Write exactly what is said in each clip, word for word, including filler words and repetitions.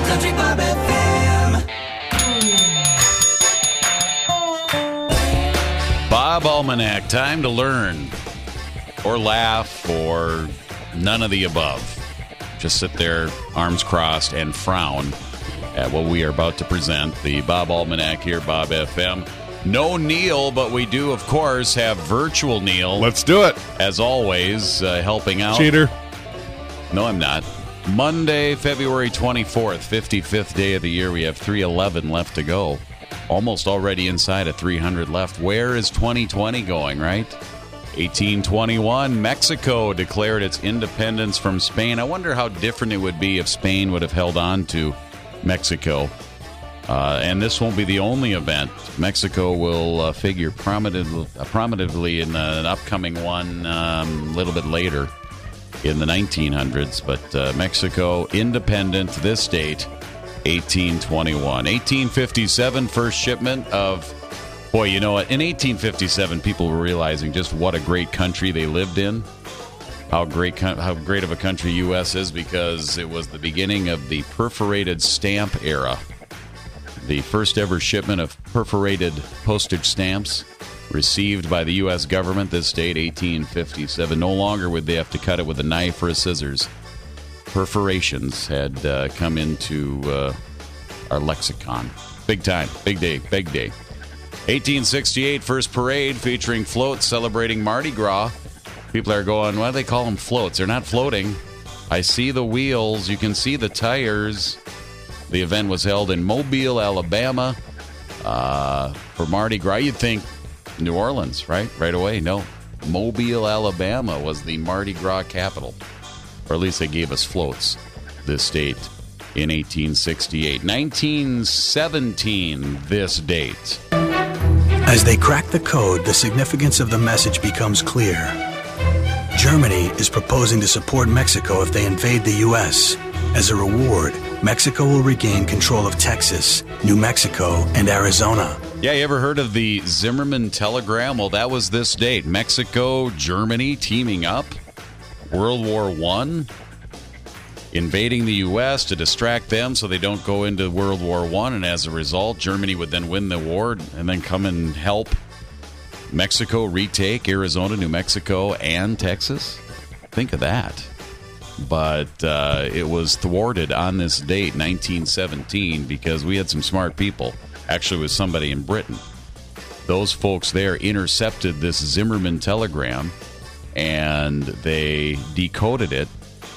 Country Bob F M. Bob Almanac, time to learn or laugh or none of the above. Just sit there, arms crossed, and frown at what we are about to present. The Bob Almanac here, Bob F M. No Neil, but we do, of course, have virtual Neil. Let's do it. As always, uh, helping out. Cheater. No, I'm not. Monday, February twenty-fourth, fifty-fifth day of the year. We have three eleven left to go. Almost already inside of three hundred left. Where is twenty twenty going, right? eighteen twenty-one, Mexico declared its independence from Spain. I wonder how different it would be if Spain would have held on to Mexico. Uh, and this won't be the only event. Mexico will uh, figure prominently, uh, prominently in uh, an upcoming one um, a little bit later in the nineteen hundreds. But uh, Mexico, independent, this date, eighteen twenty-one. eighteen fifty-seven, first shipment of... Boy, you know what? In eighteen fifty-seven, people were realizing just what a great country they lived in. How great how great of a country U S is, because it was the beginning of the perforated stamp era. The first ever shipment of perforated postage stamps received by the U S government this date, eighteen fifty-seven. No longer would they have to cut it with a knife or a scissors. Perforations had uh, come into uh, our lexicon. Big time. Big day. Big day. eighteen sixty-eight, first parade featuring floats celebrating Mardi Gras. People are going, why do they call them floats? They're not floating. I see the wheels. You can see the tires. The event was held in Mobile, Alabama. Uh, for Mardi Gras, you'd think New Orleans, right? Right away. No. Mobile, Alabama was the Mardi Gras capital. Or at least they gave us floats this date in eighteen sixty-eight. nineteen seventeen, this date. As they crack the code, the significance of the message becomes clear. Germany is proposing to support Mexico if they invade the U S. As a reward, Mexico will regain control of Texas, New Mexico, and Arizona. Yeah, you ever heard of the Zimmerman telegram? Well, that was this date. Mexico, Germany teaming up. World War One. Invading the U S to distract them so they don't go into World War One, and as a result, Germany would then win the war and then come and help Mexico retake Arizona, New Mexico, and Texas. Think of that. But uh, it was thwarted on this date, nineteen seventeen, because we had some smart people. Actually, it was somebody in Britain. Those folks there intercepted this Zimmerman telegram, and they decoded it.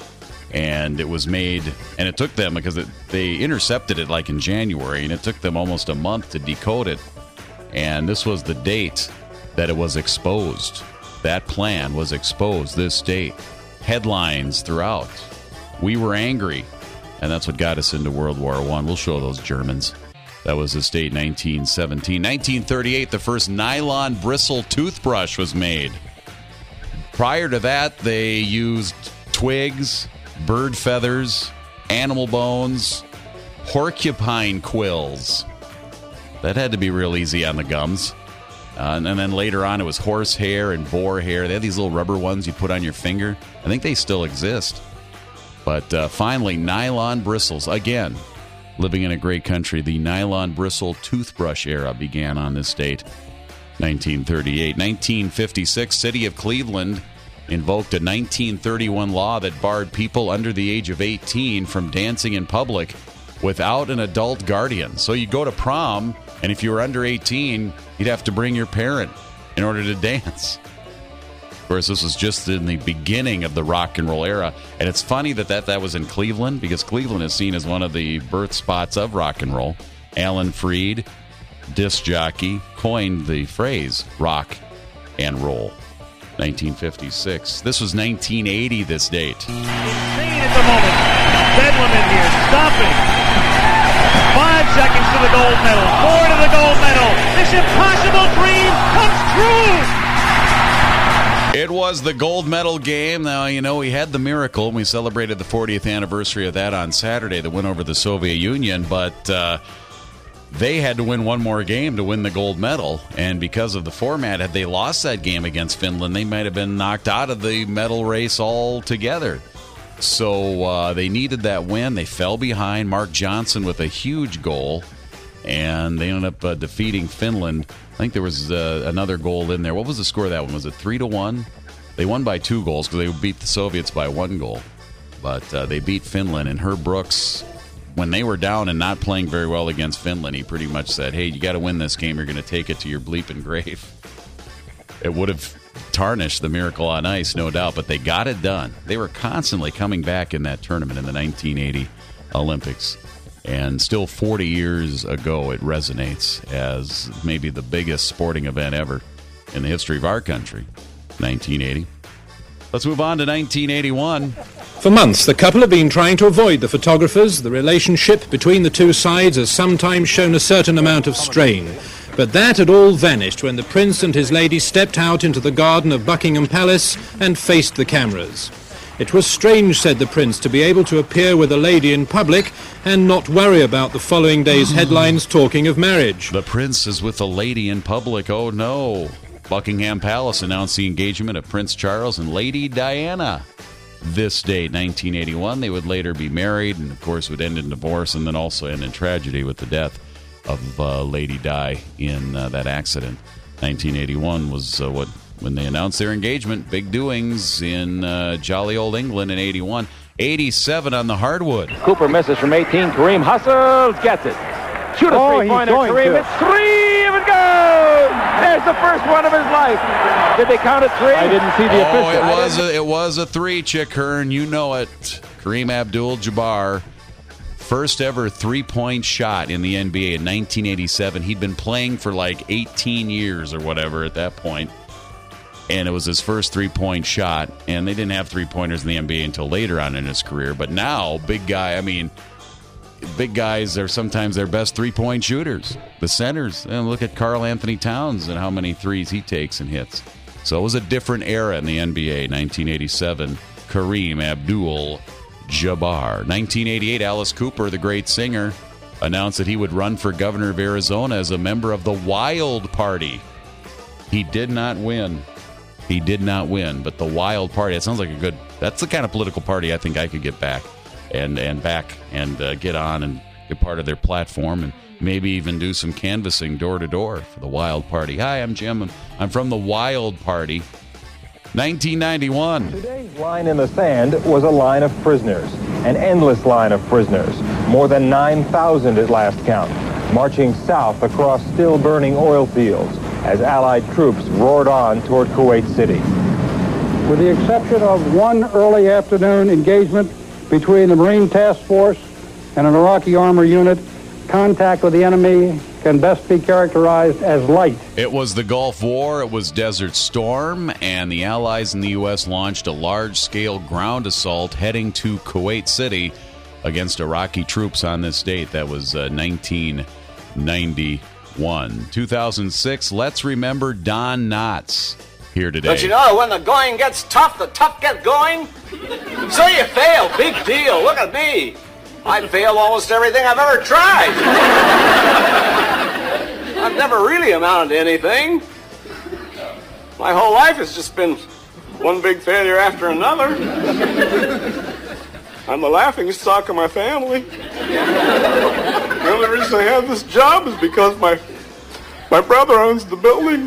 And it was made, and it took them, because it, they intercepted it like in January, and it took them almost a month to decode it. And this was the date that it was exposed. That plan was exposed this date. Headlines throughout. We were angry. And that's what got us into World War One. We'll show those Germans. That was this date, nineteen seventeen. nineteen thirty-eight, the first nylon bristle toothbrush was made. Prior to that, they used twigs, bird feathers, animal bones, porcupine quills. That had to be real easy on the gums. Uh, and, and then later on, it was horse hair and boar hair. They had these little rubber ones you put on your finger. I think they still exist. But uh, finally, nylon bristles. Again, living in a great country, the nylon bristle toothbrush era began on this date, nineteen thirty-eight. nineteen fifty-six, City of Cleveland invoked a nineteen thirty-one law that barred people under the age of eighteen from dancing in public without an adult guardian. So you go to prom, and if you were under eighteen, you'd have to bring your parent in order to dance. Of course, this was just in the beginning of the rock and roll era. And it's funny that that, that was in Cleveland, because Cleveland is seen as one of the birth spots of rock and roll. Alan Freed, disc jockey, coined the phrase rock and roll. nineteen fifty-six. This was nineteen eighty, this date. Insane at the moment. Bedlam in here, stopping. Five seconds to the gold medal. Four to the gold medal. This impossible dream comes true. It was the gold medal game. Now, you know, we had the miracle, and we celebrated the fortieth anniversary of that on Saturday, the win over the Soviet Union, but uh, they had to win one more game to win the gold medal, and because of the format, had they lost that game against Finland, they might have been knocked out of the medal race altogether. So uh, they needed that win. They fell behind. Mark Johnson with a huge goal, and they ended up uh, defeating Finland. I think there was uh, another goal in there. What was the score of that one? Was it three to one? They won by two goals because they beat the Soviets by one goal. But uh, they beat Finland, and Herb Brooks, when they were down and not playing very well against Finland, he pretty much said, hey, you got to win this game. You're going to take it to your bleeping grave. It would have tarnished the Miracle on Ice, no doubt, but they got it done. They were constantly coming back in that tournament in the nineteen eighty Olympics. And still forty years ago, it resonates as maybe the biggest sporting event ever in the history of our country, nineteen eighty. Let's move on to nineteen eighty-one. For months, the couple have been trying to avoid the photographers. The relationship between the two sides has sometimes shown a certain amount of strain. But that had all vanished when the Prince and his lady stepped out into the garden of Buckingham Palace and faced the cameras. It was strange, said the Prince, to be able to appear with a lady in public and not worry about the following day's headlines talking of marriage. The Prince is with a lady in public. Oh, no. Buckingham Palace announced the engagement of Prince Charles and Lady Diana. This date, nineteen eighty-one, they would later be married and, of course, would end in divorce and then also end in tragedy with the death of uh, Lady Di in uh, that accident. nineteen eighty-one was uh, what when they announced their engagement. Big doings in uh, jolly old England in eighty-one. eighty-seven on the hardwood. Cooper misses from eighteen. Kareem hustles, gets it. Shoot a Oh, three-pointer, he's going Kareem. to. It's three, if it goes! There's the first one of his life. Did they count it three? I didn't see the Oh, official. it was a, it was a three, Chick Hearn. You know it. Kareem Abdul-Jabbar. First ever three-point shot in the N B A in nineteen eighty-seven. He'd been playing for like eighteen years or whatever at that point. And it was his first three-point shot. And they didn't have three-pointers in the N B A until later on in his career. But now, big guy, I mean, big guys are sometimes their best three-point shooters. The centers. And look at Karl Anthony Towns and how many threes he takes and hits. So it was a different era in the N B A, nineteen eighty-seven. Kareem Abdul-Jabbar. nineteen eighty-eight, Alice Cooper, the great singer, announced that he would run for governor of Arizona as a member of the Wild Party. He did not win. He did not win, but the Wild Party, it sounds like a good, that's the kind of political party I think I could get back and, and back and uh, get on and get part of their platform and maybe even do some canvassing door to door for the Wild Party. Hi, I'm Jim. I'm, I'm from the Wild Party. nineteen ninety-one. Today's line in the sand was a line of prisoners, an endless line of prisoners, more than nine thousand at last count, marching south across still-burning oil fields as Allied troops roared on toward Kuwait City. With the exception of one early afternoon engagement between the Marine Task Force and an Iraqi armor unit, contact with the enemy can best be characterized as light. It was the Gulf War, it was Desert Storm, and the Allies and the U S launched a large-scale ground assault heading to Kuwait City against Iraqi troops on this date. That was uh, nineteen ninety-one. two thousand six, let's remember Don Knotts here today. Don't you know, when the going gets tough, the tough get going? So you fail, big deal. Look at me. I failed almost everything I've ever tried. I've never really amounted to anything. My whole life has just been one big failure after another. I'm the laughing stock of my family. The only reason I have this job is because my my brother owns the building.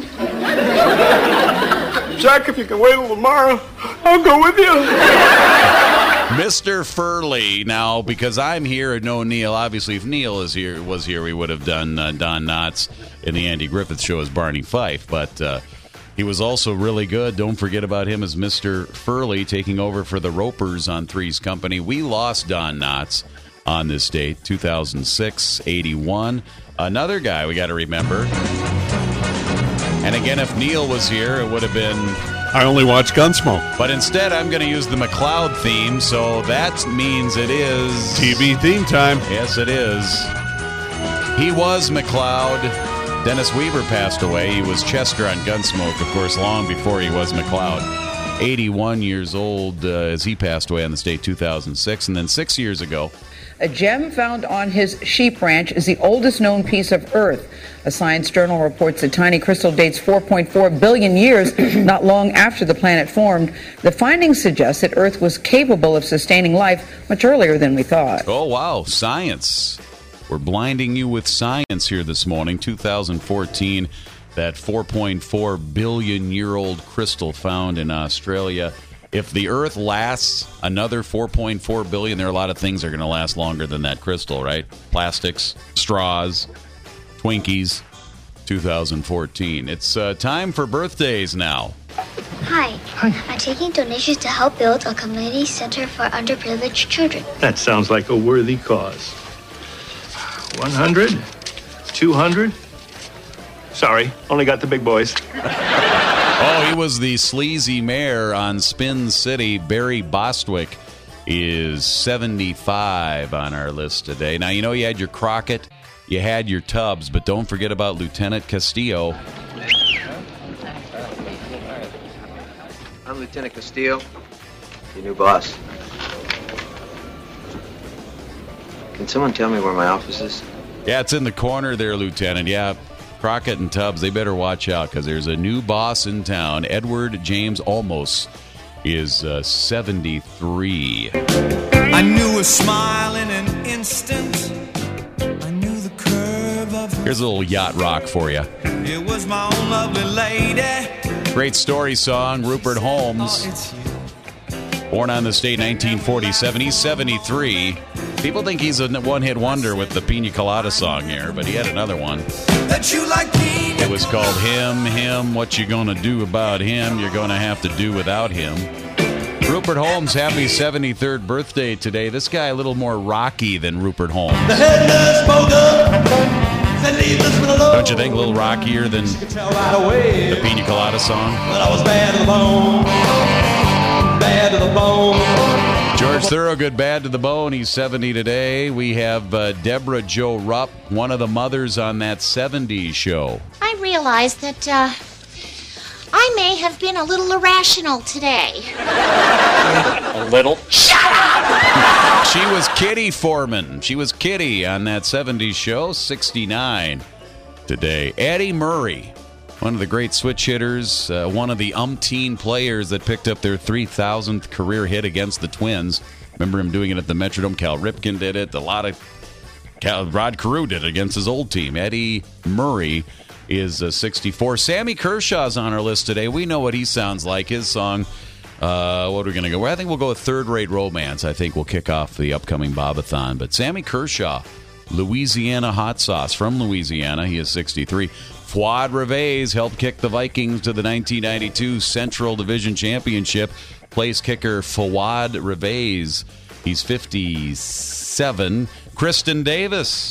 Jack, if you can wait till tomorrow, I'll go with you. Mister Furley. Now, because I'm here and no Neil, obviously if Neil is here, was here, we would have done uh, Don Knotts in the Andy Griffith Show as Barney Fife. But uh, he was also really good. Don't forget about him as Mister Furley taking over for the Ropers on Three's Company. We lost Don Knotts on this date, two thousand six, eighty-one. Another guy we got to remember. And again, if Neil was here, it would have been... I only watch Gunsmoke. But instead, I'm going to use the McLeod theme, so that means it is... T V theme time. Yes, it is. He was McLeod. Dennis Weaver passed away. He was Chester on Gunsmoke, of course, long before he was McLeod. eighty-one years old uh, as he passed away on this date, two thousand six. And then six years ago, A gem found on his sheep ranch is the oldest known piece of Earth. A science journal reports the tiny crystal dates four point four billion years, not long after the planet formed. The findings suggest that Earth was capable of sustaining life much earlier than we thought. Oh, wow. Science. We're blinding you with science here this morning. two thousand fourteen, that four point four billion year old crystal found in Australia. If the Earth lasts another four point four billion, there are a lot of things that are going to last longer than that crystal, right? Plastics, straws, Twinkies. two thousand fourteen. It's uh, time for birthdays now. Hi. Hi. I'm taking donations to help build a community center for underprivileged children. That sounds like a worthy cause. one hundred? two hundred? Sorry, only got the big boys. Oh, he was the sleazy mayor on Spin City. Barry Bostwick is seventy-five on our list today. Now, you know you had your Crockett, you had your Tubbs, but don't forget about Lieutenant Castillo. I'm Lieutenant Castillo, your new boss. Can someone tell me where my office is? Yeah, it's in the corner there, Lieutenant. Yeah, Crockett and Tubbs, they better watch out because there's a new boss in town. Edward James Olmos is uh, seventy-three. I knew a smile in an instant. I knew the curve of her. Here's a little yacht rock for you. It was my own lovely lady. Great story song, Rupert Holmes. Born on this date, nineteen forty-seven. He's seventy-three. People think he's a one-hit wonder with the Pina Colada song here, but he had another one. That you like pina It was called Him, Him, What You Gonna Do About Him, You're Gonna Have to Do Without Him. Rupert Holmes, happy seventy-third birthday today. This guy a little more rocky than Rupert Holmes. Don't you think a little rockier than the Pina Colada song? But I was bad to the bone. Bad to the bone. George Thorogood, bad to the bone. He's seventy today. We have uh, Deborah Jo Rupp, one of the mothers on that seventies show. I realize that uh, I may have been a little irrational today. A little? Shut up! She was Kitty Foreman. She was Kitty on that seventies show, sixty-nine today. Eddie Murray, one of the great switch hitters, uh, one of the umpteen players that picked up their three thousandth career hit against the Twins. Remember him doing it at the Metrodome. Cal Ripken did it. A lot of Cal, Rod Carew did it against his old team. Eddie Murray is uh, sixty-four. Sammy Kershaw's on our list today. We know what he sounds like. His song, uh, what are we going to go? Well, I think we'll go with Third Rate Romance. I think we'll kick off the upcoming Bobathon. But Sammy Kershaw, Louisiana hot sauce from Louisiana. He is sixty-three. Fuad Reveiz helped kick the Vikings to the nineteen ninety-two Central Division Championship. Place kicker Fuad Reveiz. He's fifty-seven. Kristen Davis.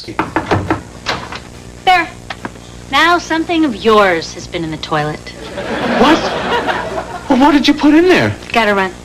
There. Now something of yours has been in the toilet. What? Well, what did you put in there? Gotta run.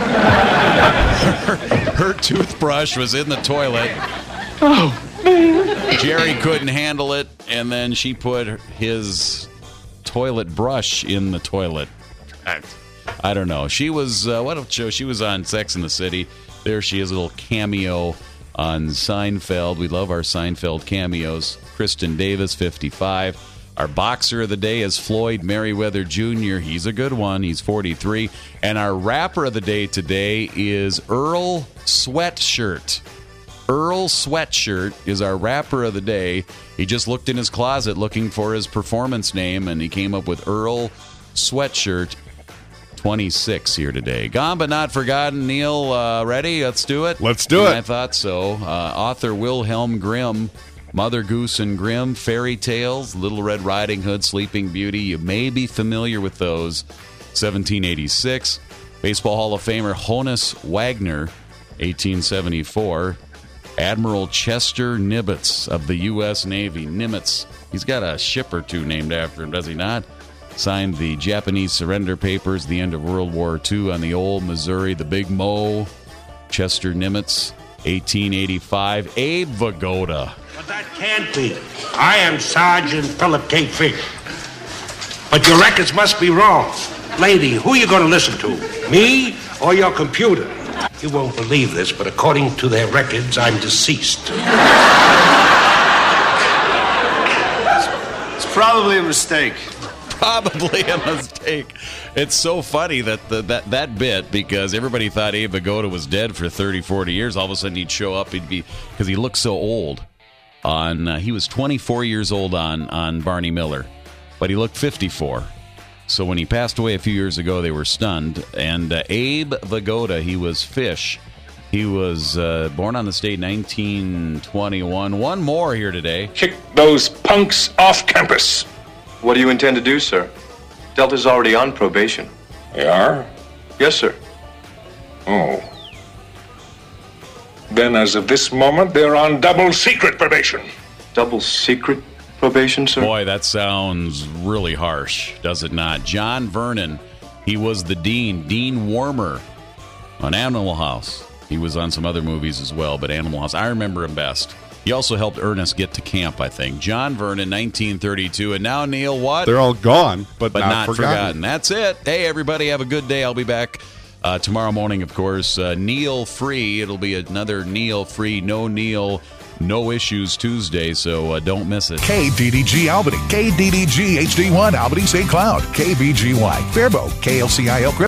her, her toothbrush was in the toilet. Oh, man. Jerry couldn't handle it, and then she put his toilet brush in the toilet. I, I don't know. She was, uh, what show? She was on Sex and the City. There she is, a little cameo on Seinfeld. We love our Seinfeld cameos. Kristen Davis, fifty-five. Our boxer of the day is Floyd Merriweather Junior He's a good one. He's forty-three. And our rapper of the day today is Earl Sweatshirt. Earl Sweatshirt is our rapper of the day. He just looked in his closet looking for his performance name, and he came up with Earl Sweatshirt. twenty-six here today. Gone but not forgotten. Neil, uh, ready? Let's do it. Let's do it. I thought so. Uh, author Wilhelm Grimm, Mother Goose and Grimm, fairy tales, Little Red Riding Hood, Sleeping Beauty. You may be familiar with those. seventeen eighty-six. Baseball Hall of Famer Honus Wagner, eighteen seventy-four. Admiral Chester Nimitz of the U S Navy. Nimitz. He's got a ship or two named after him, does he not? Signed the Japanese surrender papers, the end of World War Two on the old Missouri, the Big Mo. Chester Nimitz, eighteen eighty-five. Abe Vigoda. But that can't be. I am Sergeant Philip K. Fish. But your records must be wrong. Lady, who are you going to listen to? Me or your computer? You won't believe this, but according to their records, I'm deceased. It's probably a mistake. Probably a mistake. It's so funny that the, that that bit, because everybody thought Abe Vigoda was dead for thirty, forty years. All of a sudden he'd show up, he'd be because he looked so old. On uh, he was twenty-four years old on on Barney Miller, but he looked fifty-four. So when he passed away a few years ago, they were stunned. And uh, Abe Vigoda, he was Fish. He was uh, born on this date, nineteen twenty-one. One more here today. Kick those punks off campus. What do you intend to do, sir? Delta's already on probation. They are? Yes, sir. Oh. Then as of this moment, they're on double secret probation. Double secret probation, sir? Boy, that sounds really harsh, does it not? John Vernon, he was the dean, Dean Warmer on Animal House. He was on some other movies as well, but Animal House, I remember him best. He also helped Ernest get to camp, I think. John Vernon, nineteen thirty-two. And now, Neil, what? They're all gone, but, but not, not forgotten. forgotten. That's it. Hey, everybody, have a good day. I'll be back uh, tomorrow morning, of course. Uh, Neil free. It'll be another Neil free, no Neil, no issues Tuesday, so uh, don't miss it. K D D G Albany, K D D G H D one Albany Saint Cloud, K B G Y Faribault, K L C I L